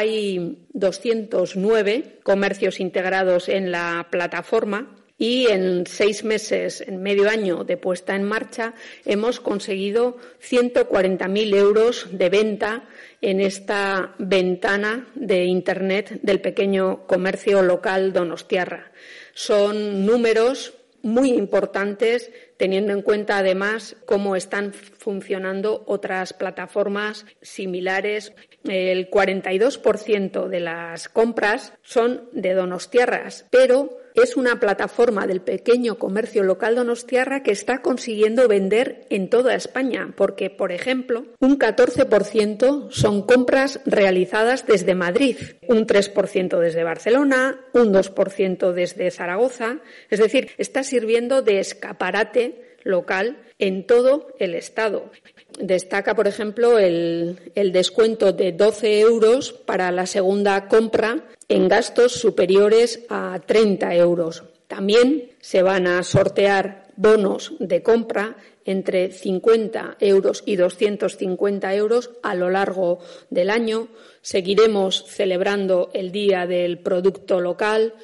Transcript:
hay 209 comercios integrados en la plataforma y en 6 meses, en medio año de puesta en marcha, hemos conseguido 140.000 euros de venta en esta ventana de Internet del pequeño comercio local donostiarra. Son números muy importantes, teniendo en cuenta además cómo están funcionando otras plataformas similares. El 42% de las compras son de donostiarras, pero es una plataforma del pequeño comercio local donostiarra que está consiguiendo vender en toda España, porque, por ejemplo, un 14% son compras realizadas desde Madrid, un 3% desde Barcelona, un 2% desde Zaragoza. Es decir, está sirviendo de escaparate local en todo el Estado. Destaca, por ejemplo, el descuento de 12 euros para la segunda compra en gastos superiores a 30 euros. También se van a sortear bonos de compra entre 50 euros y 250 euros a lo largo del año. Seguiremos celebrando el Día del Producto Local.